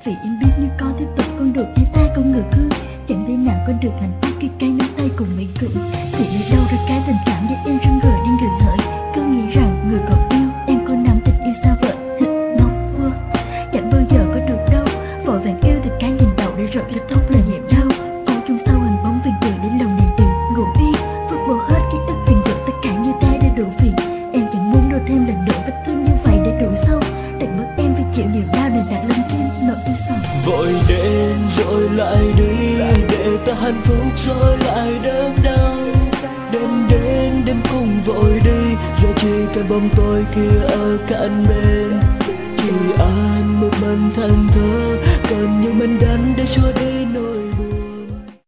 vì em biết nếu có tiếp tục con đường trái tay con ngược hương, chẳng thể nào có được hạnh phúc khi cái nắm tay cùng mỹ cưỡng. Thì đi đâu ra cái tình cảm để em răng rời đi người hỡi, cứ nghĩ rằng người còn yêu em có nắm tình yêu xa vời. Ngốc quơ, chẳng bao giờ có được đâu, vội vàng yêu từ cái nhìn đầu để rồi kết thúc là niềm đau. Ở chung sau hình bóng viền cười để lòng này đừng ngủ yên, vứt bỏ hết ký ức phiền dữ tất cả như ta đã đủ phiền. Em chẳng muốn đôi thêm lần nữa vết thương như vậy để đủ sâu, đừng mất em phải chịu niềm đau để đặt lên tim nỗi u sầu. Vội đến rồi lại đi, để ta hạnh phúc rồi lại đớn đau. Đêm đến đêm cùng vội đi, giờ chỉ cái bóng tôi kia ở cạnh bên. Chỉ an một mình thân thơ, còn những mình đắn để cho đến